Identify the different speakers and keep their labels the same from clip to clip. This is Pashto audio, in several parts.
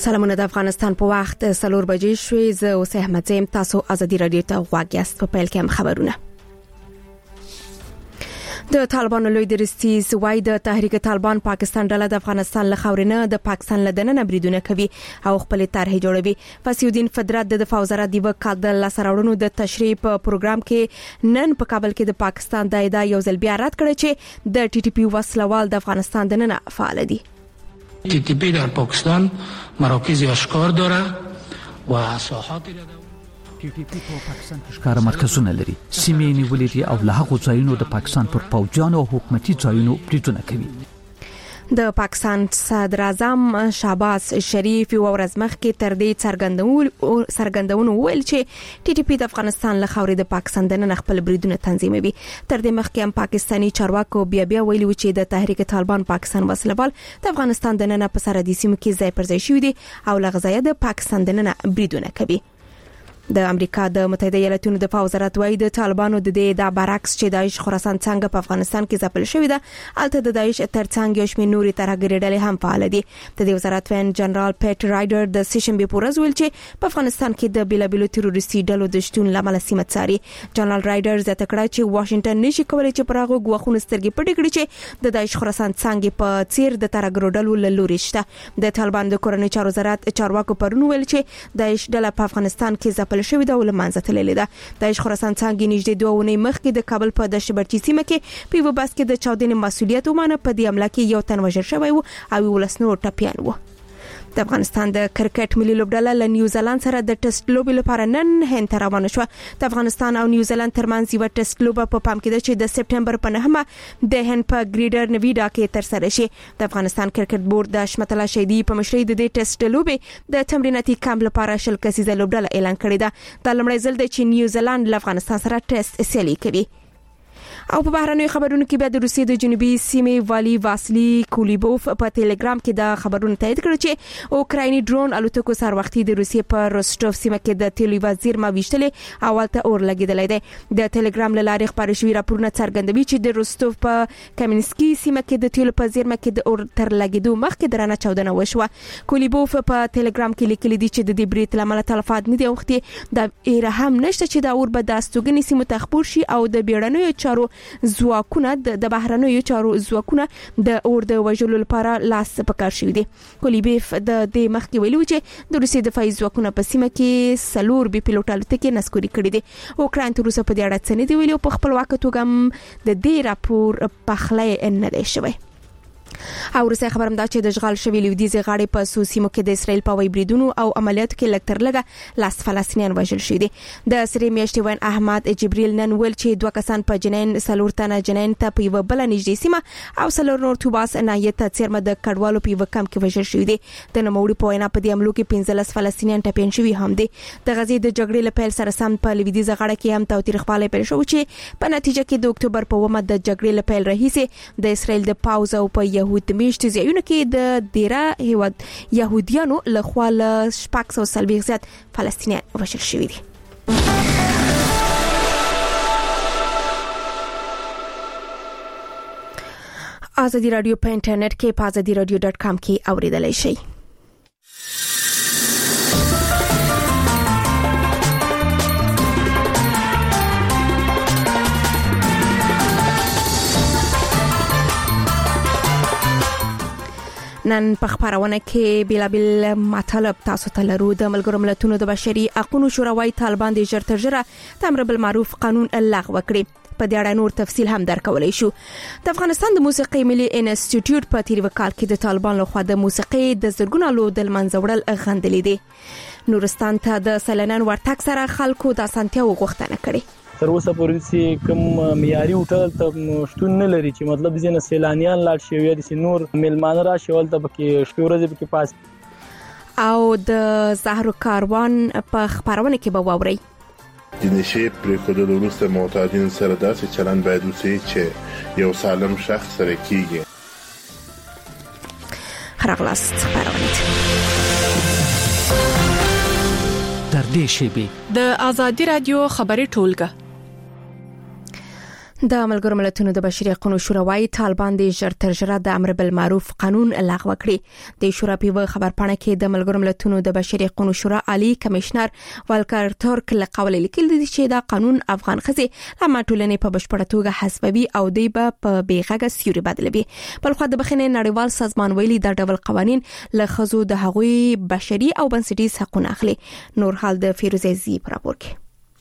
Speaker 1: سلامونه د افغانستان په وخت 4 بجې شوې. زه اوس احمد زم تاسو ازادي رادیو ته غواړم. په پیل کې هم خبرونه. د طالبانو لوی درستیز وای د تحریک طالبان پاکستان ډله د افغانستان له خاورینه د پاکستان له دننه بریدونه کوي او خپل طرح جوړوي. فسیودین فدرات د دفاع وزارت دی وکړ د لاسراوړونو د تشریح په پروګرام کې نن په کابل کې د پاکستان د ادعا یو ځل بیا رد کړ چې د ټي ټي پی وسلوال د افغانستان دننه فعال دي.
Speaker 2: تی تی پی در پاکستان مراکز اشکار داره و ساحات
Speaker 3: تی تی پی په پاکستان کې ښکار مرکزونه لري. سیمې نیولې دي او له هغو ځایونو د پاکستان پر پوځیانو او حکومتي ځایونو بریدونه کوي.
Speaker 1: د پاکستان صدر اعظم شهباز شریف یو ورځ مخکې تر دې څرګندونو ویل چې ټي ټي پی د افغانستان له خاورې د پاکستان دننه خپل بریدونه تنظیموي. تر دې مخکې هم پاکستاني چارواکو بیا ویلي و چې د تحریک طالبان پاکستان وسلوال د افغانستان دننه په سرحدي سیمو کې ځای پر ځای شوي دي او له غزا د پاکستان دننه بریدونه کوي. د امریکا د متحده ایالاتونو دفاع وزارت وايي د طالبانو د دې د برعکس چې داعش خراسان څنګه په افغانستان کې ځپل شوې ده البته د داعش ترڅنګ یو شمېر نوري ترهګري ډلې هم فعال دي. د دې وزارت وین جنرال پیټ رایډر د سیشنبه پورز ویل چې په افغانستان کې د بیلابیلو تروریستي ډلو د شتون لامل سیمه څاري. جنرال رایډر زیاته کړه چې واشنگټن نشي کولای چې پر هغه غوښونه سترګې پټې کړي چې د داعش خراسان څنګه په څیر د ترهګرو ډلو له لوري شته. د طالبان د کورنۍ چارو وزارت چارواکو پرون ویل چې داعش ډله په افغانستان کې ځپل شوې ده او لمانځه تللې ده. داعش خراسان څنګه نږدې 2 ونې مخکې د کابل په دشت برچی سیمه کې په یو بس کې د چاودنې مسؤلیت ومانه. په دې حمله کې یو تن وژل شوی و او ولسنو ټپيان و. د افغانستان د کرکټ ملي لوبډله له نیوزیلند سره د ټیسټ لوبې لپاره نن هند ته روانه شوه. د افغانستان او نیوزیلند ترمنځ یو ټیسټ لوبه په پام کې ده چې د سپټمبر په 9 د هند په ګریډر نویډا کې ترسره شي. د افغانستان کرکټ بورډ د حشمت الله شهیدی په مشرۍ د دې ټیسټ لوبې د تمریناتي کمپ لپاره 10 کسیزه لوبډله اعلان کړې ده. د لومړي ځل د چې نیوزیلند له افغانستان سره ټیسټ سیالي کوي. او په بهرنیو خبرونو کې بیا د روسیې د جنوبي سیمې والی واسلی کولیبوف په ټلګرام کې د خبرونو تایید کړ چې اوکرایني ډرون الوتکو سر وختي د روسیې په روسټوف سیمه کې د تیلو وزیر ما ویشتلې اولته اور لګیدلې ده. د ټلګرام له لارې خبري شوی راپورونه څرګندوي چې د روسټوف په کمینسکي سیمه کې د تیلو په زیرمه کې د اور تر لګیدو مخکې درنه چاودنه وشوه. کولیبوف په ټلګرام کې لیکلي دي چې د دې بریټ لامل تلفات نه دي اوختي د ایرهم نشته چې د اور به د استوګنې سیمه تخپور شي او د بیړنیو چارو ځواکونه د بهرنیو چارو ځواکونه د اور د وژلو لپاره لاس پکار شوی دي. کولیبوف د دې مخکې ویلو چې د روسیې دفاعي ځواکونه په سیمه کې سلور بي پيلوټ الوتکې نسکوري کړې دي. اوکراین تر اوسه په دې اړه څه نه دی ویلي او په خپل واک توګه د دې راپور پخلی نه دی شوی. او روسي خبرم دا چې د اشغال شوی لویدیزي غاړي په سوسیمو کې د اسرائیل په ویبریدونو او عملیاتو کې لکتر لګه لاس فلسطینیان وژل شوی دي. د سری میاشتې وین احمد جبريل نن ول چې 2 کسان په جنین سلور تنه جنین ته په یو بل نږدې سیمه او سلور نور توباس نایت څیرمه د کډوالو په یو کم کې وژل شوی دي. د نوموړي په وینا په دې عملو کې 15 فلسطینیان ټپيان شوی هم دي. د غزې د جګړې لپاره سره سم په لویدیزه غاړه کې هم تاوتریخوالی پیل شو چې په نتیجه کې د اکتوبر په 1 د جګړې لپاره رئیس د اسرائیل د پاوز او په يهود میشت ځایونه کې د دیره هیواد يهوديانو له خوا له 640 زیات فلسطینیان وژل شوي دي. ازادي رادیو په انټرنیټ کې په azadiradio.com کې اوریدلای شئ. نن په خبرونه کې بیلابل مطالب تاسو ته لرو. د ملګرو ملتونو د بشري حقوقو شورا وايي طالبان د ژر تر ژره امر بالمعروف قانون لغوه کړي. په دې اړه نور تفصیل هم درکولای شو. د افغانستان د موسیقي ملي انسټیټیوټ په تیر وکال کې د طالبان لخوا د موسیقي د زرګونو لو د منځوړل غندلې دي. نورستان ته د سلنن ورتک سره خلکو د اسانتیا وغوښتنه کړې.
Speaker 4: تر اوسه پورې کوم معیاري هوټل ته شتون نه لري چې مطلب ځینې سیلانیان لاړ شي یا د نور ملمانه راشي ولته پکې شپې ورځې پکې پاس.
Speaker 1: او د زهرو کاروان په خبرونه کې به ووري.
Speaker 5: د نشي پرې کول وروسته معتادین سره داسې چلند باید وشي چې یو سالم شخص سره کیږي.
Speaker 1: خراغلاست خبرونه
Speaker 3: در دې شی به
Speaker 6: د ازادي رادیو خبري ټولګه.
Speaker 1: د ملګرو ملتونو د بشري حقوقو شورا وايي طالبان د ژر تر ژره د امر بالمعروف قانون لغوه کړي. د شورا په خبرپاڼه کې د ملګرو ملتونو د بشري حقوقو شورا عالی کمشنر والکر تورک له قول لیکل دي چې دا قانون افغان ښځې له ماټولنې په بشپړه توګه حسابي او دی په بیغږه سیوري بدلوي. بل خو د بخښنې نړیوال سازمان ویلي دا ډول قوانين له ښځو د هغوی بشري او بنسټیز حقوقونه اخلي. نور حال د فیروزه زی پر راپور کې.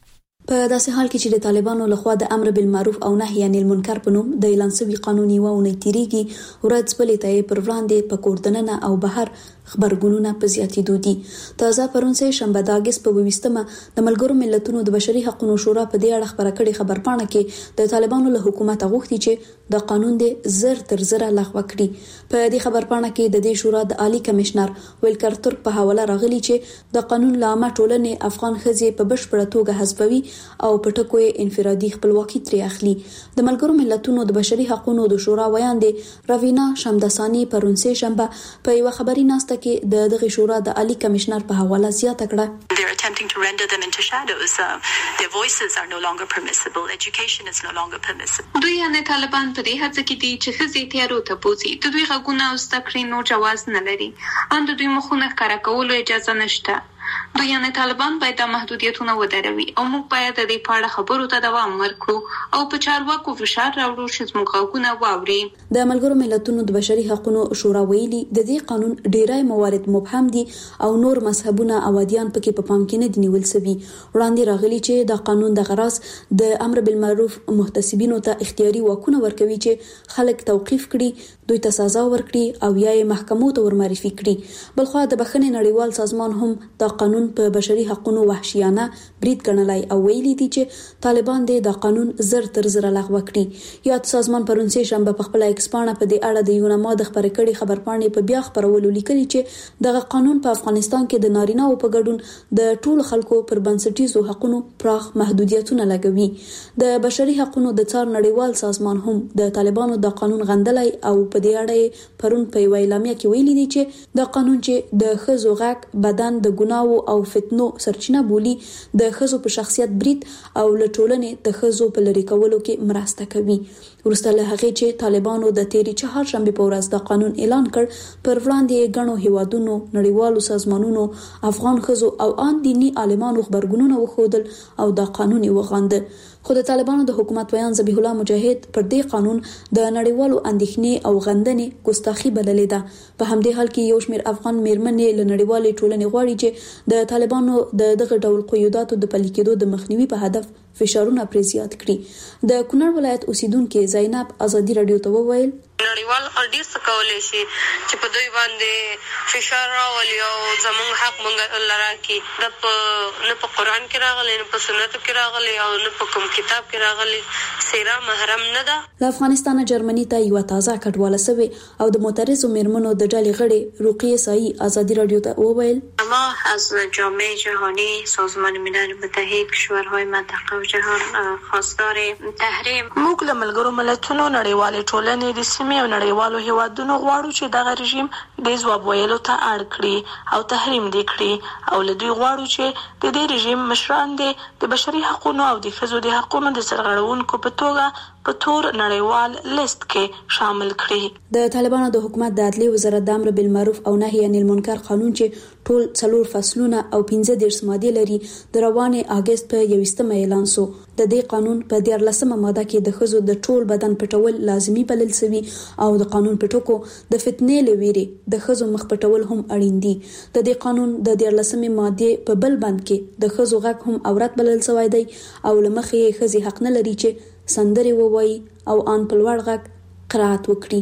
Speaker 6: په داسې حال کې چې د طالبانو لخوا د امر بالمعروف او نهي عن المنکر په نوم د اعلان شوی قانوني وونه تیریږي، ورځ بلې ته پر وړاندې په کوردننه او بهر خبرګونونه په زیاتېدو دي. تازه پرون سه شنبه د اگست په 20مه د ملګرو ملتونو د بشري حقوقو شورا په دې اړه خبره کړې خبرپاڼه کې د طالبانو له حکومت غوښتي چې د قانون د زر تر زره لغوه کړي. په دې خبرپاڼه کې د دې شورا د عالی کمشنر والکر تورک په حواله راغلي چې د قانون لامه ټولنې افغان ښځې په بشپړه توګه حسابي او په ټکو انفرادي خپلواکي ترې اخلي. د ملګرو ملتونو د بشري حقوقو د شورا ویاندې راوینا شمداسانی پرون سه شنبه په یو خبري ناسته کې د دغه شورا د عالی کمشنر په حواله زیاته کړه.
Speaker 7: They're attempting to render them into shadows. Their voices are no longer permissible. Education is no longer permissible.
Speaker 8: دوی نه طالبان په دې هڅه کې دي چې ښځې تیارو ته بوزي. د دوی غږونه او زده کړې نو جواز نه لري. ان د دوی مخونه ښکاره کولو اجازه نشته. دوی نه طالبان باید د محدودیتونو ودروي او موږ باید د دې په اړه خبرو ته دوام ورکړو او په چارواکو فشار راوړو چې زموږ غږونه واوري.
Speaker 6: د ملګرو ملتونو د بشري حقوقو شورا ویلي د دې قانون ډیری موارد مبهم دي او نور مذهبونه او ادیان پکې په پام کې نه دي نیول شوي. وړاندې راغلي چې د قانون د غرض د امر بالمعروف محتسبینو ته اختیاري واکونه ورکوي چې خلک توقيف کړي، دوی ته سزا ورکړي او یا محکمو ته ورمعرفي کړي. بلخو د بخښنې نړیوال سازمان هم د قانون په بشري حقوقو وحشیانه برید ګڼلای او ویلي دي چې طالبان د قانون زر تر زره لغوه کړي. یاد سازمان پرون سه شنبه په خپل ایکسپانه په دې اړه د یونما د خبرې کړي خبرپاڼې په بیا خبرولو لیکلي چې دغه قانون په افغانستان کې د نارینه او په ګډون د ټولو خلکو پر بنسټیزو حقوقو پراخ محدودیتونه لګوي. د بشري حقوقو د څار نړیوال سازمان هم د طالبانو د قانون غندلای او په دې اړه پرون په ویلامیا کې ویلي دي چې د قانون چې د ښځو غږ بدن د ګناو او فتنو سرچینه بولی د ښځو په شخصیت برید او لټولنې د ښځو په لری کولو کې مرسته کوي. ورسته له هغه چې طالبانو د تیری چهارشنبه په ورځ د قانون اعلان کړ، پر وړاندې غنو هیوادونو نړیوالو سازمانونو افغان ښځو او ان دینی عالمانو خبرګونونه وښودل او د قانون وغند. خو د طالبانو د حکومت ویان ذبیح الله مجاهد پر دې قانون د نړیوالو اندېښنې او غندنې ګستاخی بللې ده. په همدې حال کې یو شمېر افغان میرمنې له نړیوالې ټولنې غواړي چې د طالبانو د دغه ډول قیوداتو د پلي کېدو د مخنیوي په هدف فشارونه پر زیات کړي. د کونړ ولایت اوسیدونکو زینب ازادي رادیو ته وویل
Speaker 9: نړیوال ډیر څه کولای شي چې په دوی باندې فشار راولي او زموږ حق مونږ لرا کی د نه په قران کې راغلي نه په سنت کې راغلي او نه په کوم کتاب کې راغلي. سیرا محرم نه ده.
Speaker 6: له افغانستان جرمني ته یو تازه کډواله سوي او د معترضو میرمنو د ډلې غړي رقیه سایی ازادي رادیو ته وویل
Speaker 10: ما از جامعه جهانی سازمان ملل متحد کشورهای منطقه و جهان خواستار تحریم
Speaker 8: موږ له ملګرو ملتونو نړیوالې ټولنې د سیمې او نړیوالو هیوادونو غواړو چې دغه رژیم د ځواب ویلو ته اړ کړي او تحریم دې کړي او له دوی غواړو چې د دې رژیم مشران د بشري حقوقو او د ښځو د حقوقو د سرغړونکو په توګه په تور نړیوال لیست کې شامل کړي.
Speaker 6: د طالبانو د حکومت د عدلیې وزارت د امر بالمعروف او نهي عن المنکر قانون چې ټول 4 فصلونه او 15 ماده لري د روانې اگست په 21مه اعلان شو. د دې قانون په 14مه ماده کې د ښځو د ټول بدن پټول لازمی بلل شوی او د قانون پټوکو د فتنې لويري د ښځو مخ پټول هم اړین دي. د دې قانون د 14مه ماده په بل بند کې د ښځو غږ هم عورت بلل شوی دی او لمخې ښځې حق نه لري چې سندري ووایي او ان په لوړ غږ قرات وکړي.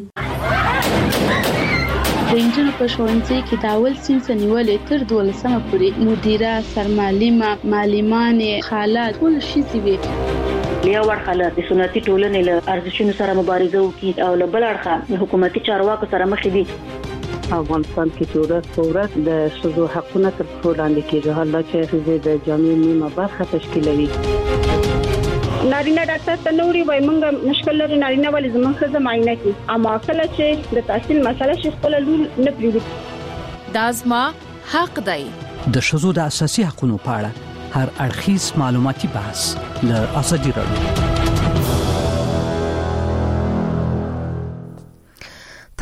Speaker 11: د انجن په ښوونځي کې د اول صنف نیولې تر 12مه پورې مدیره، سرمعلمه، معلمانې، خاله ټول شي وي.
Speaker 12: یو ورخه د سنتي ټولنې له ارزښتونو سره مبارزه وکړي او له بل اړخه حکومتي چارواکو سره مخ دي.
Speaker 13: افغانستان کې ورځ د شذو حقونه تر ټولو لاندې کېږي، حالانکه چې د جامعې نیمه برخه تشکیلوي.
Speaker 14: نارینه ډاکټر ته نوري وای مونږ مشکل لري نارینه ولې زموږ ښځه معاینه کوي اما کله چې د تحصیل مسله شي خپل لول نه پریږدي.
Speaker 15: دا زما حق دی.
Speaker 3: د شذو د اساسي حقوقو په اړه هر اړخیز معلوماتي بحث له ازادي رادیو.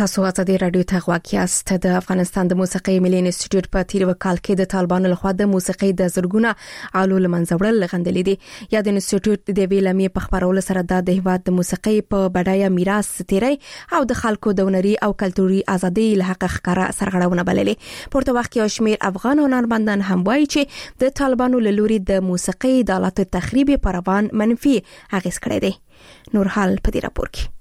Speaker 1: تاسو ازادي رادیو ته غواکیاست. د افغانستان د موسیقي ملي انسټیټیوټ په تیر وکال کې د طالبانو لخوا د موسیقي د زرګونه علو لمنځوړل غندلې دي. یا د انسټیټیوټ د ویلمي په خبرولو سره د هیواد د موسیقي په بډایه میراث تیری او د خلکو د هنري او کلتوري ازادي له حق ښکارا سرغړونه بللې. پورته وخت کې شمیر افغان هنرمندان هم وایي چې د طالبانو له لوري د موسیقي د آلاتو تخریب پر روان منفي اغیز کړی دی. نور حال په دې راپور کې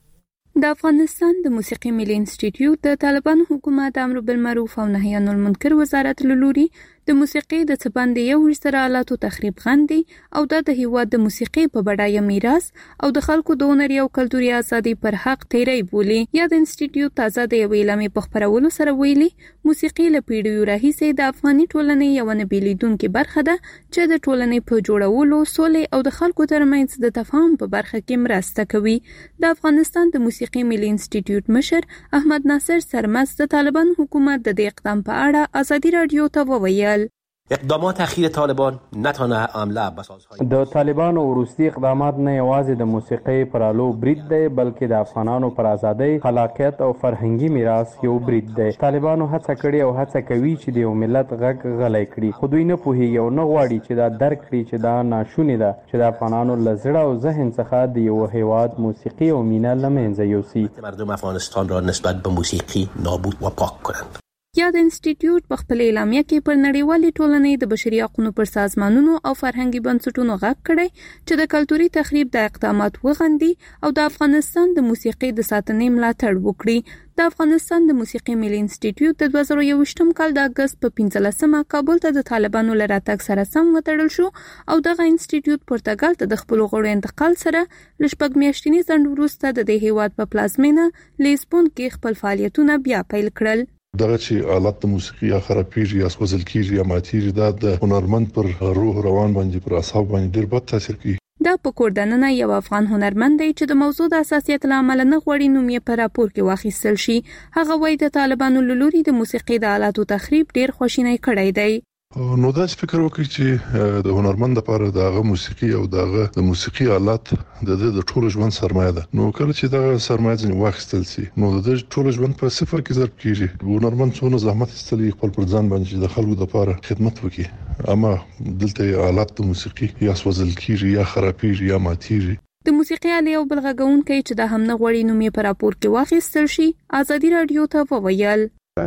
Speaker 11: د افغانستان د موسیقي ملي انسټیټیوټ د طالبانو حکومت امر بالمعروف او نهي عن المنکر وزارت لوري د موسیقي د څبندې یو ورسره آلاتو تخریب غندي او د هیواد د موسیقي په بډایه میراث او د خلکو د هنري او کلتوري ازادي پر حق تیری بولي. یا د انسټیټیوټ تازه د ویلمي په خبرولو سره ویلي موسیقي له پیړیو راهیسې د افغاني ټولنې یو نه بیلیدونکو برخه ده چې د ټولنې په جوړولو، سولې او د خلکو ترمنځ د تفاهم په برخه کې مرسته کوي. د افغانستان د موسیقي ملي انسټیټیوټ مشر احمد ناصر سرمست د طالبان حکومت د دې اقدام په اړه ازادي رادیو ته وویل
Speaker 16: اقدامات اخیر طالبان نتونه عمله بسازهای
Speaker 17: د طالبانو وروستي اقدامات نه یوازې د موسیقي پرالو برید دی بلکې د افغانانو پر ازادۍ، خلاقیت او فرهنګي میراث یو برید دی. طالبانو هڅه کړې او هڅه کوي چې د یو ملت غږ غلی کړي، خو دوی نه پوهیږي او نه غواړي چې دا درک کړي چې دا ناشونې ده چې د افغانانو له زړه او ذهن څخه د یو هیواد موسیقي او مینه له منځه یوسي،
Speaker 16: مردم افغانستان را نسبت به موسیقی نابود و پاک کنند.
Speaker 11: یا د انسټیټیوټ په خپل اعلامیه کې پر نړیوالې ټولنې د بشري حقوقو پر سازمانونو او فرهنګي بنسټونو غږ کړی چې د کلتوري تخریب د اقدامات وغندي او د افغانستان د موسیقي د ساتنې ملاتړ وکړي. د افغانستان د موسیقي ملي انسټیټیوټ د 2021 کال د اگست په 15مه کابل ته د طالبانو له راتګ سره سم وتړل شو او دغه انسټیټیوټ پرتګال ته د خپل غړو انتقال سره لشپږ میاشتنی ځنډ وروسته د هیواد په پلازمینه لیسبون کې خپل فعالیتونه بیا پیل کړل.
Speaker 18: دغه چې آلات د موسیقي یا خرابېږي یا سوځل کېږي یا ماتېږي دا د هنرمند پر روح روان باندې پر اعصاب باندې ډېر بد تاثیر کوي.
Speaker 11: دا په کوردننه یو افغان هنرمند دی چې د موضوع د اساسیت لامل نه غوړي نوم یې په راپور کې واخیستل شي. هغه وایي د طالبانو له لوري د موسیقي د آلاتو تخریب ډېر خواشینی کړی دی.
Speaker 18: نو دا فکر وکړي چې د هنرمند لپاره دغه موسیقي او دغه د موسیقي آلات د ټول ژوند سرمایه ده. نو کله چې دغه سرمایه ځنې واخیستل شي نو د ټول ژوند په صفر کې ضرب کیږي. هنرمند څونه زحمت ایستلی خپل پر ځان باندې د خلکو لپاره خدمت وکړي، اما دلته آلات د موسیقي یا سوځل کیږي یا خرابېږي یا ماتېږي.
Speaker 11: د موسیقي آلې او بلغږونکي چې د هم نه غوړي نوم یې په راپور کې واخیستل شي ازادي رادیو ته وویل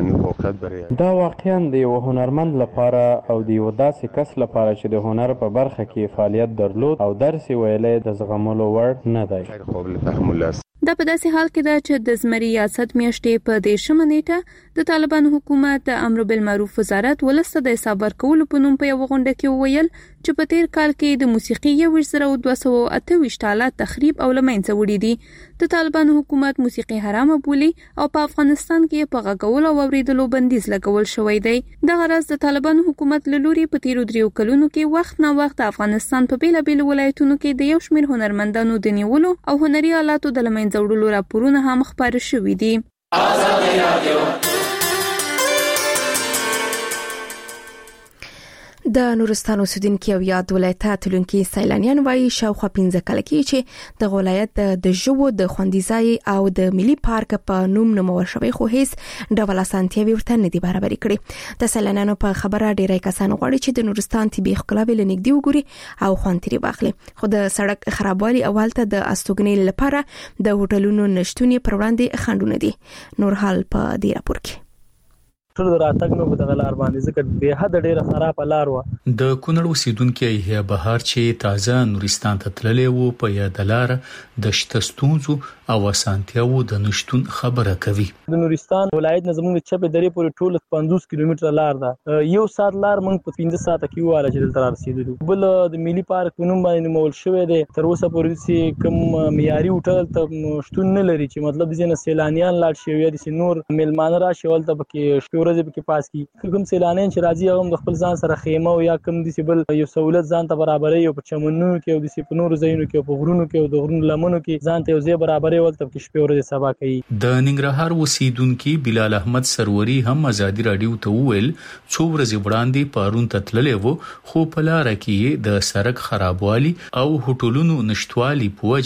Speaker 17: دا واقعا د یو هنرمند لپاره او د یو داسې کس لپاره چې د هنر په برخه کې فعالیت درلود او درس ویلې د زغملو وړ نه دی.
Speaker 11: دا په داسې حال کې ده چې د زمري ریاست میاشتې په 10 نیټه د طالبان حکومت د امر بالمعروف وزارت ولسته د حساب ورکولو په نوم په یو غونډه کې وویل چې په تیر کال کې د موسیقي 1228 آلات تخریب او لمنځه وړي دي. د طالبان حکومت موسیقي حرامه بولي او په افغانستان کې په غږولو او اوریدلو بندیز لګول شوی دی. د غرض د طالبان حکومت له لوري په تیرو 3 کلونو کې وخت نه وخت د افغانستان په بیلابیل ولایتونو کې د یو شمېر هنرمندانو د نیولو او هنري آلاتو د لمنځه وړلو راپورونه هم خبر شوي دي.
Speaker 1: د نورستان اوسیدونکو او یاد ولایت تلونکي سیلانیان وایي شاوخوا 15 کال کې چې د ولایت د ژوو د خوندیځای او د ملي پارک په نوم نومول شوی خو هیڅ ډول اسانتیاوي ورته نه دي برابرې کړې. د سیلانیانو په خبره ډیری کسان غواړي چې د نورستان طبي ښکلا به لنګدي وګوري او خوندري واخلي، خو د سړک خرابوالي او حالت د استوګنې لپاره د هوټلونو نشټونی پر وړاندې خنډونه دي. نور حال په دې راپور کې
Speaker 4: ټول راتګ نو په دغه لار باندې ځکه به حد ډیره خراب لار و.
Speaker 19: د کونړ اوسیدونکو هي بهار چې تازه نورستان ته تللی وو په یاد لار د شتستونزو او اسانتیاو د نشټون خبره کوي.
Speaker 4: د نورستان ولایت نظمونو چپه درې پورې ټول 50 کیلومتره لار ده. یو ساعت لار موږ په 15 ساعته کې واله چې دلته رسیدلو. بل د ملي پارک په نوم باندې مول شوی دی. تر اوسه پورې چې کوم معیاري هوټل ته شتون نه لري چې مطلب ځینې سیلانیان لاړ شي یا د نور میلمانه راشي ولته پکې ورځې پکې پاس کی. کوم سیلانیان چې راځي هغه د خپل ځان سره خیمه او یا کوم د سیبل یو سہولت ځان ته برابرې او په چمنونو کې او د سپنور زینو کې او په غرونو کې او د غرونو لمنو کې ځان ته یو ځای برابرې ولته کې شپې ورځې سبا کوي.
Speaker 19: د ننګرهار اوسیدونکو بلال احمد سروري هم ازادي رادیو ته وویل څو ورځې وړاندې پارون ته تللی وو خو په لار کې د سړک خرابوالي او هوټلونو نشټوالي په وجه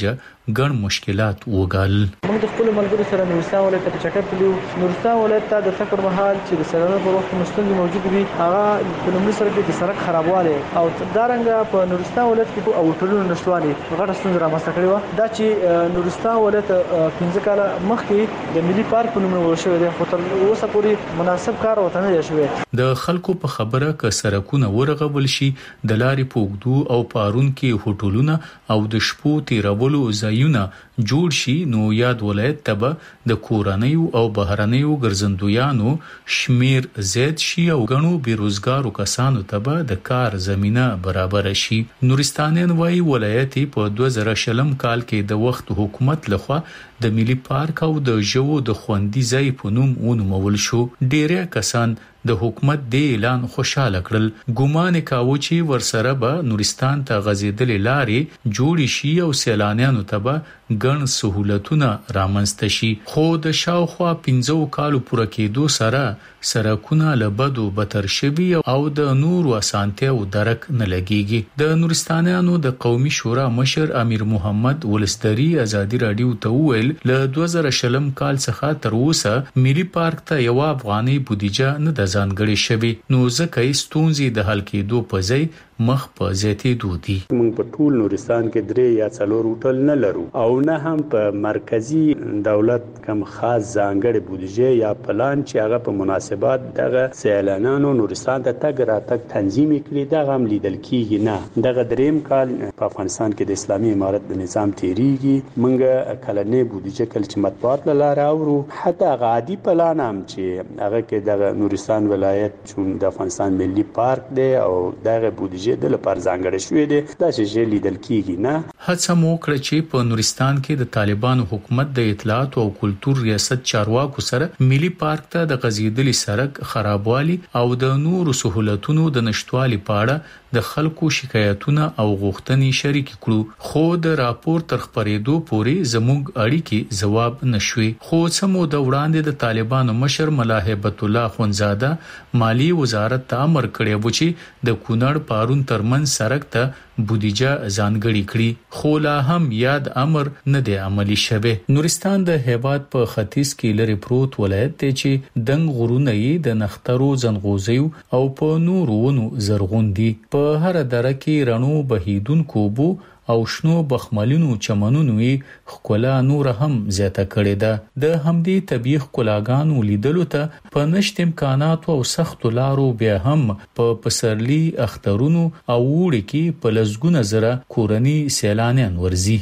Speaker 19: ګڼ مشکلات وګال.
Speaker 4: موږ د خپل ملګرو سره نورستان ولایت ته چکر کړو. نورستان ولایت ته د تکر محل چې د سرانو په وخت مستند موجود وي هغه په لومړي سره کې د سړک خرابواله او دارنګه په نورستان ولایت کې او ټولونو نشوالي غټه ستونزه رامنځته کړې و. دا چې نورستان ولایت 15 کال مخکې د ملي پارک په نوم ورشوي دی خو تر اوسه پورې مناسب کار وته نه شوی.
Speaker 19: د خلکو په خبره ک سرکونه ورغول شي د لارې پوګدو او پارون کې هوټلونه او د شپو تیرولو ځایونه جوړ شي نو یاد ولایت ته د کورنیو او بهرنیو ګرځندویانو شمیر زیات شي او غنو بیروزګارو کسانو ته د کار زمينه برابر شي. نورستانیان وايي ولایت په 2000 کال کې د وخت حکومت لخوا د ملي پارک او د ژوو د خوندي ځای په نوم ونومول شو. ډیره کسان د حکومت د اعلان خوشاله کړل. ګومان کاوه چې ورسره به نورستان ته غزیدل لارې جوړ شي او سیلانیانو ته به ګڼ سہولتونه رامنځته شي. خو د شاوخوا 15 کالو پوره کېدو سره سرکونه لبدو بتر شوي او د نورو اسانتیاو درک نه لګيږي. د نورستانیانو د قومي شورا مشر امیر محمد ولسدری ازادي رادیو ته ویل له 2000 کال څخه تر اوسه ملي پارک ته یو افغاني بودیجه نه د ځانګړي شوی نو ځکه ستونزې د حل کېدو په ځای مخ په زیاتېدو دي.
Speaker 20: موږ په ټول نورستان کې 3 یا 4 هوټل نه لرو او نه هم په مرکزی دولت کم خاص ځانګړي بودیجه یا پلان چې هغه په مناسبات دغه سیلانانو نورستان ته تګ راتګ تنظیم کړي دغه هم لیدل کیږي نه. دغه دریم کال په افغانستان کې د اسلامي امارت د نظام تیریږي موږ کلنې بودیجه کل چې مطبوعات لاره اورو حتی عادي پلان هم چې هغه کې د نورستان ولایت چون د افغانستان ملي پارک دی او دغه بودیجه د لپاره ځانګړی شوی دی دا چې لیدل کیږي نه.
Speaker 19: هڅه مو کړې چې په نورستان کې د طالبانو حکومت د اطلاعات او کلتور ریاست چارواکو سره ملي پارک ته د غزیدلي سړک خرابوالي او د نورو سہولتونو د نشټوالي په اړه د خلکو شکایتونه او غوښتنې شریک کړو خو د راپور تر خبرېدو پورې زموږ اړیکې جواب نشوي. خو سمو د وړاندې د طالبانو مشر ملا هیبت الله خونزاده مالی وزارت ته امر کړی و چې د کونړ پارون ترمن سړک ته بودیجه ځانګړي کړي خو لا هم یاد امر نه دی عملی شوی. نورستان د هیواد په ختیځ کې لري پروت ولایت دی چې دنګ غرونه یې د نخترو زنغوزیو او په نورو ونو زرغون دي. په هر دره کې رڼو بهیدونکو بو او شنو بخملونو چمنونو یې خکلا نور هم زیاته کړې ده. د همدې طبيعي خکلاګانو لیدلو ته په نشټ امکانات او سخت لارو بیا هم په پسرلی اخترونو او وړي کې په لزګونه زره کورنی سیلانیان ورزي.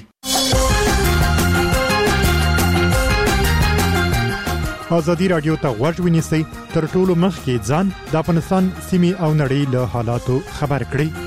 Speaker 21: ازادي رادیو ته غوږ ونیسئ تر ټولو مخکې ځان د افغانستان سیمې او نړۍ له حالاتو خبر کړئ.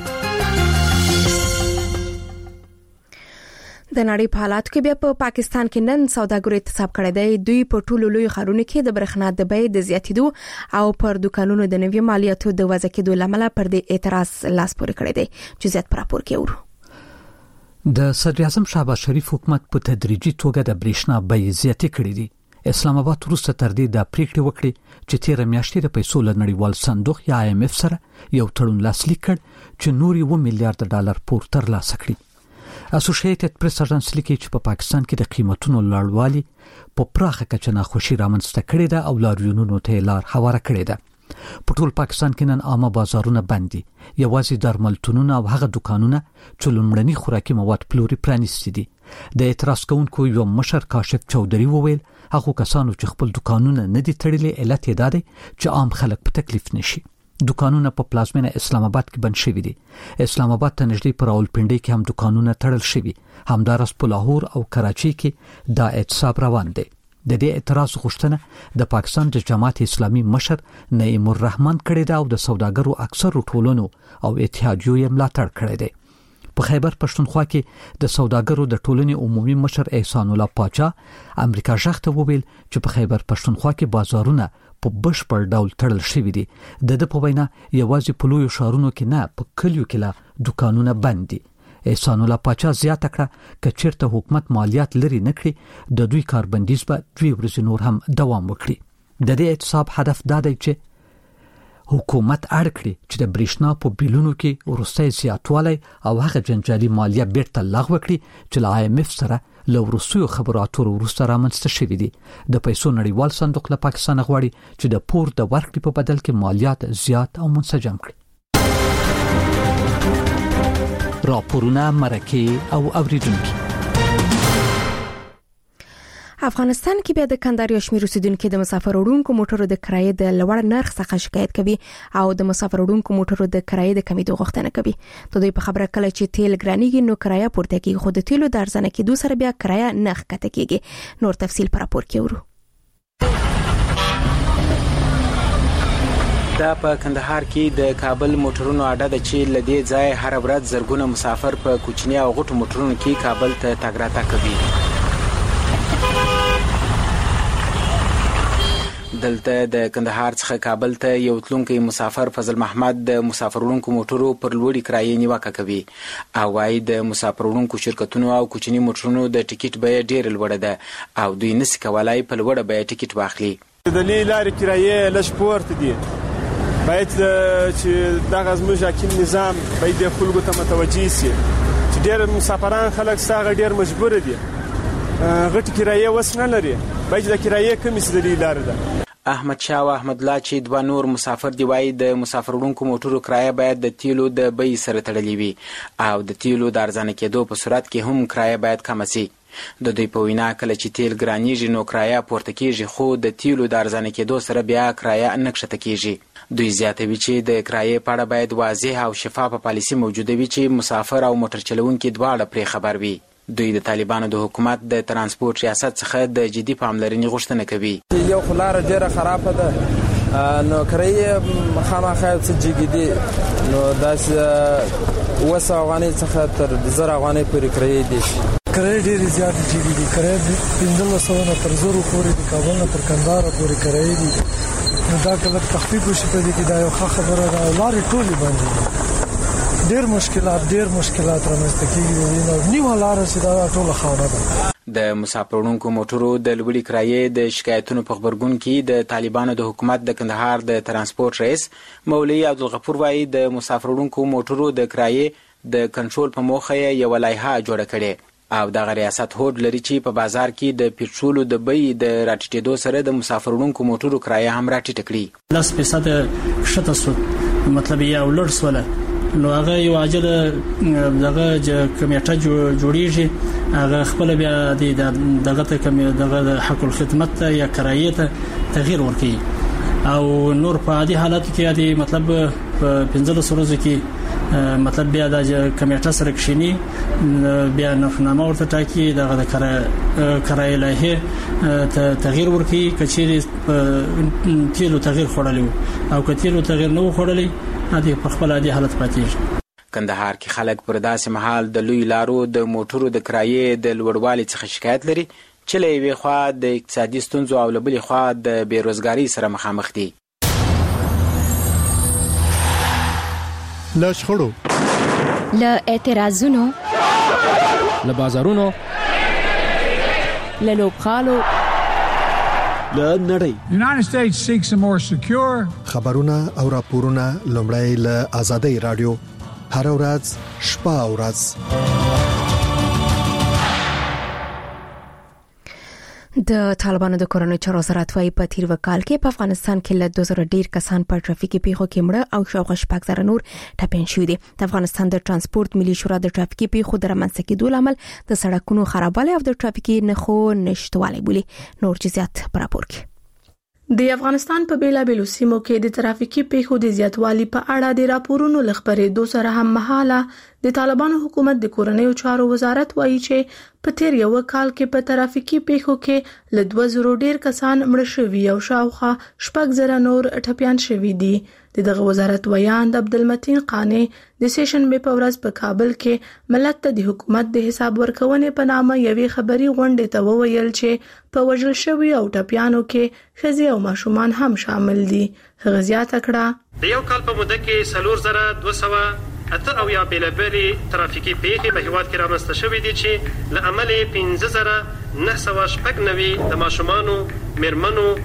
Speaker 1: د نړۍ په حالاتو کې بیا په پاکستان کې نن سوداګرو احتساب کړی دی. دوی په ټولو لوی ښارونو کې د برېښنا د بیې د زیاتېدو او پر دکانونو د نوي مالیاتو د وضع کېدو لامل پر دې اعتراض لاس پورې کړی دی چې زیات راپور کې ورو.
Speaker 3: د صدر اعظم شهباز شریف حکومت په تدریجي توګه د برېښنا بیې زیاتې کړې دي. اسلام آباد وروسته تر دې د پریکړې وکړې چې تیر میاشتې د پیسو له نړیوال صندوق یا IMF سره یو تړون لاسلیک کړ چې نوري $1 میلیارډ پور ترلاسه کړي. اسوسییټډ پریس اژانس لیکي چې په پاکستان کې د قیمتونو لوړوالي په پراخه کچه ناخوشي رامنځته کړې ده او لاریونونو ته لار هواره کړې ده. په ټول پاکستان کې نن عامه بازارونه بند دي. یوازې درملتونونه او هغه دکانونه چې لومړني خوراکي مواد پلوري پرانیستي دي. د اعتراض کوونکو یو مشر کاشف چودري وویل هغه کسانو چې خپل دکانونه نه دي تړلي علت یې ده چې عام خلک په تکلیف نشي. دکانونه په پلازمینه اسلام آباد کې بند شوي دي. اسلام آباد ته نږدې پر راولپنډي کې هم دکانونه تړل شوي. همدارس په لاهور او کراچي کې دا احتساب روان دی. د دې اعتراض غوښتنه د پاکستان د جماعت اسلامي مشر نعیم الرحمن کړې ده او د سوداګرو اکثر ټولنو او اتحادیو یې ملاتړ کړی دی. په خیبر پښتونخوا کې د سوداګرو د ټولنې عمومي مشر احسان الله پاچا امریکا ژغ ته وویل چې په خیبر پښتونخوا کې بازارونه په بشپړ ډول تړل شوي دي. د په وینا یوازې په لویو ښارونو کې نه په کلیو کې لا دکانونه بند دي. احسان الله پاچا زیاته کړه چې چیرته حکومت مالیات لري نه کړي د دوی کاربندیز به 2 ورځې نور هم دوام وکړي. د دې احتساب هدف دا دی چې حکومت اړ کړي چې د برېښنا په بیلونو کې وروستي زیاتوالی او هغه جنجالي مالیه بیرته لغوه کړي چې له IMF سره له وروستیو خبرو اترو وروسته رامنځته شوي دي. د پیسو نړیوال صندوق له پاکستان غواړي چې د پور د ورکړې په بدل کې مالیات زیات او منسجم کړي. راپورونه مرکه او اوریدونکي.
Speaker 1: افغانستان کې بیا د کندهار یو شمېر اوسیدونکو د مسافر وړونکو موټرو د کرایې د لوړ نرخ څخه شکایت کوي او د مسافر وړونکو موټرو د کرایې د کمیدو غوښتنه کوي. د دوی په خبره کله چې تیل ګرانیږي نو کرایه پورته کیږي، خو د تیلو د ارزانه کېدو سره بیا کرایه نه ښکته کیږي. نور تفصیل پر راپور کې ورو.
Speaker 2: دا په کندهار کې د کابل موټرونو اډه د چې لدې ځای هر ورځ زرګونه مسافر په کوچني او غټو موټرونو کې کابل ته تګ راتګ کوي. دلته د کندهار څخه کابل ته یو تلونکي مسافر فضل محمد د مسافر وړونکو موټرو پر لوړې کرایې نیوکه کوي او وايي د مسافر وړونکو شرکتونو او کوچني موټرونو د ټیکټ بیه ډېره لوړه ده او دوی نشي کولای په لوړه بیه ټیکټ واخلي.
Speaker 22: د لارې کرایې لږ پورته دي، باید چې دغه زموږ حاکم نظام باید د خلکو ته متوجه شي چې ډېر مسافران خلک ساغه ډېر مجبور دي، غټ کرایې وس نه لري، باید د کرایې کمی سي د لارې ده.
Speaker 2: احمد شاه او احمد الله چې دوه نور مسافر دی وايي د مسافر وړونکو موټرو کرایه باید د تیلو د بیې سره تړلې وي او د تیلو د ارزانه کېدو په صورت کې هم کرایه باید کم شي. د دوی په وینا کله چې تیل ګرانیږي نو کرایه پورته کیږي، خو د تیلو د ارزانه کېدو سره بیا کرایه نه کښته کیږي. دوی زیاتوي چې د کرایې په اړه باید واضح او شفافه پالیسي موجوده وي چې مسافر او موټر چلوونکي دواړه پرې خبر وي. دوی د طالبانو د حکومت د ترانسپورت ریاست څخه د جدي پاملرنې غوښتنه کوي.
Speaker 23: یو خلار ډیره خرابه ده، نو کرایې خامخا څه جګیدي، نو داسې 200 افغانۍ څخه تر 1000 افغانۍ پورې کرایې دي.
Speaker 24: کرایې ډېرې زیاتې جګیدي، کرایې 1500 نه تر 1000 پورې د کابل نه تر کندهار پورې کرایې دي. نو دا کله تخفیف وشي په دې کې دا یو ښه خبره ده. لارې ټولې بندې ډېر مشکلات رامنځته کیږي، نو نیمه لاره چې دا ټوله خاوره ده.
Speaker 2: د مسافر وړونکو موټرو د لوړې کرایې د شکایتونو په خبرګون کې د طالبانو د حکومت د کندهار د ترانسپورت رئیس مولوي عبدالغفور وايي د مسافر وړونکو موټرو د کرایې د کنټرول په موخه یو لایحه جوړه کړې او دغه ریاست هوډ لري چې په بازار کې د پټرولو د بیې د راټیټېدو سره د مسافر وړونکو موټرو کرایه هم راټیټه کړي.
Speaker 25: 10% شته سو مطلب یې او لړ سوله، نو هغه یو عاجل دغه کمیټه جوړیږي، هغه خپل بیا دغه دغه حق الخدمت یا کرایې ته تغییر ورکړي او نور په عادي حالت کې عادي مطلب په 15 ورځو کې مطلب بیا د کمیټه سره کښینی، بیا نرخنامه ورته ټاکي، دغه د کرایې لایحه ته تغییر ورکړي. کچېرې تیلو تغییر خوړلی او کتیلو تغییر نه خوړلی عادي په خپل عادي حالت پاتې.
Speaker 2: کندهار کې خلک پر داسې مهال د لوی لارو د موټرو د کرایې د لوړوالي څخه شکایت لري چې له یوې خوا د اقتصادي ستونزو او له بلې خوا د بیروزګارۍ سره مخامخ دي.
Speaker 21: له شخړو،
Speaker 26: له اعتراضونو،
Speaker 27: له بازارونو،
Speaker 26: له لوبغالو،
Speaker 27: له نړۍ.
Speaker 28: United States seeks a more secure.
Speaker 29: خبرونه او راپورونه لومړی له آزادۍ رادیو هر ورځ شپه او ورځ.
Speaker 1: د طالبانو د کورونو چارو وزارت وايي په تیر وکال کې په افغانستان کې له 2000 ډیر کسان په ټرافیکي پیښو کې مړه او شاوخوا 6,000 نور ټپيان شوي دي. د افغانستان د ترانسپورت ملي شورا د ټرافیکي پیښو د رامنځته کېدو لامل د سړکونو خرابوالی او د ټرافیکي نښو نشټوالی بولي. نور جزئیات پر راپور کې.
Speaker 8: د افغانستان په بیلابېلو سیمو کې د ترافیکي پیښو د زیاتوالي په اړه د راپورونو لخبرېدو سره هم مهاله د طالبانو حکومت د کورنیو چارو وزارت وایي چې په تیر یو کال کې په ترافیکي پیښو کې له 2000 ډیر کسان مړه شوي او شاوخوا 6,000 نور ټپيان شوي دي. دغه وزارت ویاند عبدالمتین قانی د سیشنبې په ورځ په کابل کې ملت ته د حکومت د حساب ورکونې په نامه یوې خبري غونډې ته وویل چې په وژل شوي او ټپيانو کې ښځې او ماشومان هم شامل دي. هغه زیاته کړه
Speaker 30: د یو کال په موده کې 4200 او یا بیلابېلې ترافیکي پیښې په هیواد کې رامنځته شوې دي چې له عملې 15990 د ماشومانو، میرمنو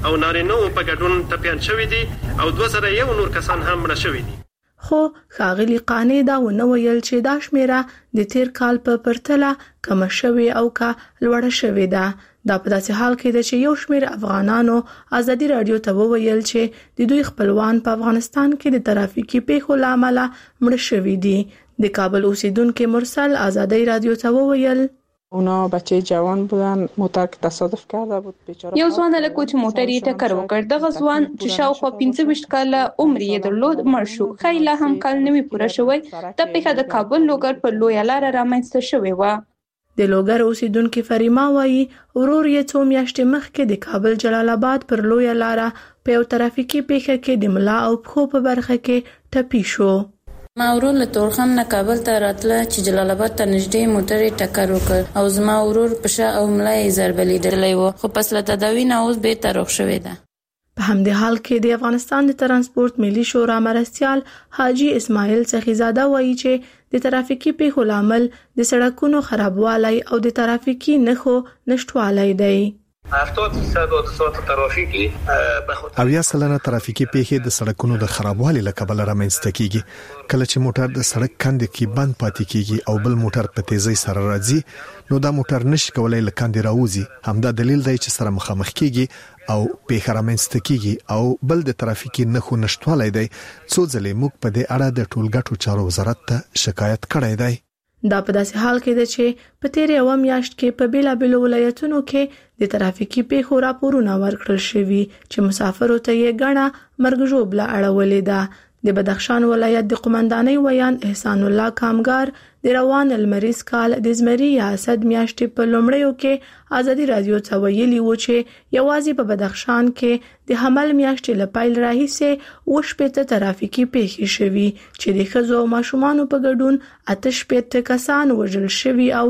Speaker 30: او نارینه په ګډون ټپیان شوي دي او 2001 نور کسان هم مړه شوي دي.
Speaker 8: خو ښاغلي قانع دا ونه ویل چې دا شمیره د تیر کال په پرتله کم شوي او کا لوړه شوې ده. دا په داسې حال کې ده چې یو شمېر افغانانو ازادي رادیو ته وویل چې د دوی خپلوان په افغانستان کې د ترافیکي پیښو لامل مړه شوي دي. د کابل اوسیدونکو مرسل ازادي رادیو ته وویل
Speaker 5: اونا بچه جوان بودن، موتر که تصادف کرده بود بیچاره.
Speaker 6: یو ځوان له کوچ موټر یې ټکر وکړ. دغه ځوان چې شاوخوا 25 کاله عمر یې درلود مړ شو. خیله هم کال نوي پوره شوی. د پیښه د کابل لوګر په لوی لار رامنځته شوې و.
Speaker 8: د لوګر اوسیدونکو فریما وایي ورور یې څو میاشتې مخکې د کابل جلال آباد پر لوی لار په یو ترافیکي پیښه کې د ملا او پښو په برخه کې ټپي شو.
Speaker 7: ما ورور له تورخم نه کابل ته راتله چې جلال آباد ته نږدې موټر یې ټکر وکړ او زما ورور په شا او ملا یې ضربه لیدلی و، خو پس له تداوي نه اوس بیرته روغ شوی ده.
Speaker 8: په همدې حال کې د افغانستان د ترانسپورت ملي شورا مرستیال حاجی اسماعیل سخیزاده وایي چې د ترافیکي پیښو لامل د سړکونو خرابوالی او د ترافیکي نښو نشټوالی دی.
Speaker 9: 70% ترافیکي
Speaker 29: او یا سلنه ترافیکي پیښې د سړکونو د خرابوالي له کبله رامنځته کیږي. کله چې موټر د سړک کندې کې بند پاتې کیږي او بل موټر په تیزی سره راځي نو دا موټر نشي کولای له کندې راوځي. همدا دلیل دی چې سره مخامخ کیږي او پیښه رامنځته کیږي. او بل د ترافیکي نښو نشټوالی دی. څو ځلې موږ په دې اړه د ټولګټو چارو وزارت ته شکایت کړی دی.
Speaker 8: دا په داسې حال کې ده چې په تیر یو میاشت کې په بیلابیلو ولایتونو کې د ترافیکي پیښو راپورونه ورکړل شوي چې مسافرو ته یې ګڼه مرګ ژوبله اړولې ده. د بدخشان ولایت د قومندانۍ ویان احسان الله کامګار د روان المریز کال د زمري یا اسد میاشتې په لومړیو کې ازادي رادیو ته ویلي و چې یوازې په بدخشان کې د حمل میاشتې له پیل راهیسې 18 ترافیکي پیښې شوي چې د ښځو او ماشومانو په ګډون 18 کسان وژل شوي او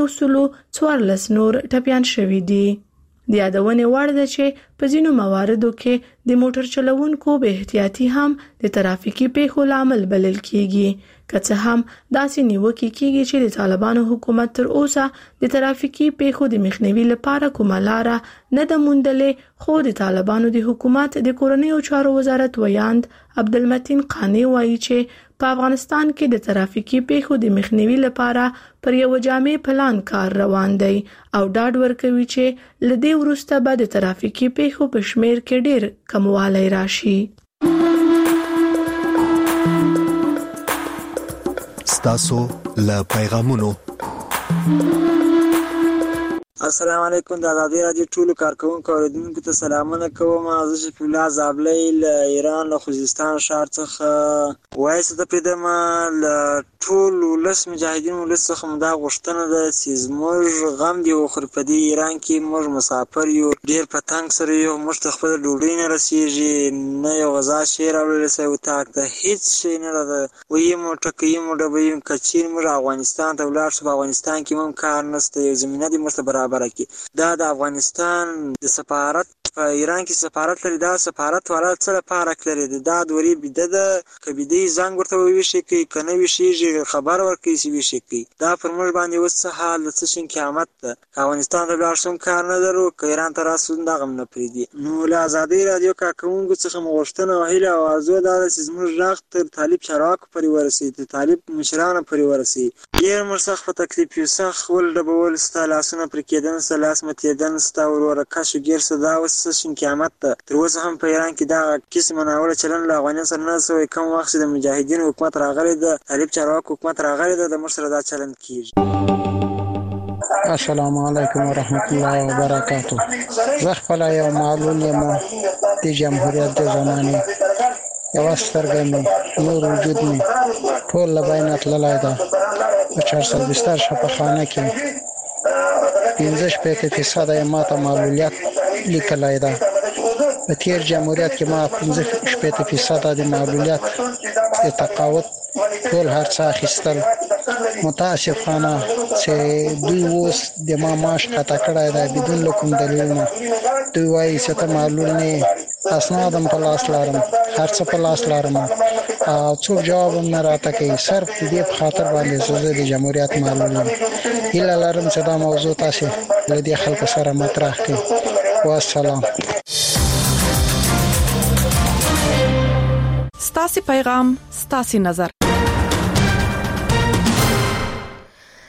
Speaker 8: 114 نور ټپیان شوي دي. د یادونې وړ ده چې په ځینو مواردو کې د موټر چلوونکو به احتیاطي هم د ترافیکي پیښو لامل بلل کیږي. که څه هم داسې نیوکې کیږي چې د طالبانو حکومت تر اوسه د ترافیکي پیښو د مخنیوي لپاره کومه لار نه ده موندلې، خو د طالبانو د حکومت د کورنیو چارو وزارت ویاند عبدالمتین قانی وایي چې په افغانستان کې د ترافیکي پیښو د مخنیوي لپاره پر یو جامع پلان کار روان دی او ډاډ ورکوي چې لدې وروسته به د ترافیکي پیښو په شمیر کې ډیر کموالی راشي.
Speaker 29: ستاسو له پیغامونو.
Speaker 10: السلام علیکم. د ازادي رادیو ټولو کارکونکو اوریدونکو ته سلامونه کوم. زه شفیع الله زابلی له ایران له خوزستان ښار څخه وایسته ته پریدم. له ټول ولس مجاهدین ولس څخه مو دا غوښتنه ده چې زموږ غم دی وخوري. په دې ایران کې موږ مسافر یو، ډېر په تنګ سره یو. موږ ته خپله ډوډۍ نه رسېږي، نه یو غذا شی راوړلی سوی اتاق ته، هېڅ شی نه ده. ویمو ټکیمو ډبیمو که چیرې موږ افغانستان ته ولاړ شو، په افغانستان کې هم کار نشته، یو زمینه دې موږ ته برابر دا د افغانستان د سفارت په ایران کې سفارت لري. دا سفارت والا څه لپاره لري؟ دا دوري بده ده که بده زنګ ورته ویشي کوي که نه ویشيږي خبر ورکوي چې ویشي کوي. دا پر موږ باندې اوس څه حال څه شین قیامت ده. افغانستان ته لاړ شم کار نه درو، که ایران ته راسو دغه نه پریدي. نو له ازادي رادیو کارکونکو څخه مغوښتنه او هیله او ارزو دا ده چې زموږ غږ تر طالب چارواکو پورې ورسي، تر طالب مشرانو پورې ورسي. ډېر موږ سخت په تکلیف یو، سخت ولډبول ستا لاسونه پرې کېدن ستا لاس متېدن ستا وروره کش و ګیر سه. دا اوس څه شین قیامت ده. تر اوسه هم په ایران کې دغه قسمه ناوړه چلند له افغانانو سره نه سوی. کوم وخت چې د مجاهدینو حکومت راغلی ده، طالب چارواکو حکومت راغلی ده، د موږ سره دا چلند کېږي.
Speaker 12: السلام علیکم ورحمت الله وبرکاته. زه خپله یو معلول یم د جمهوریت د زمانې. یوه سترګه مې نور وجود مې ټول له بینه تللی ده. په 420 شفاخانه کې 15% یې ماته معلولیت لیکلی ده. په تیر جمهوریت کې ما 15% د معلولیت د تقاعد ټول هر څه اخیستل. متاسفانه چې دوی اوس د ما معاش قطع کړی دی بدون له کوم دلیلونه. دوی وایي چې ته معلول نه، اسناد هم په لاس لرم، هر څه په لاس لرم او څوک جواب هم نه راته کوي. صرف د دې په خاطر باندې زه د جمهوریت معلول یم. هیله لرم چې دا موضوع تاسې له دې خلکو سره مطرح کړئ. والسلام.
Speaker 4: ستاسو پیغام ستاسو نظر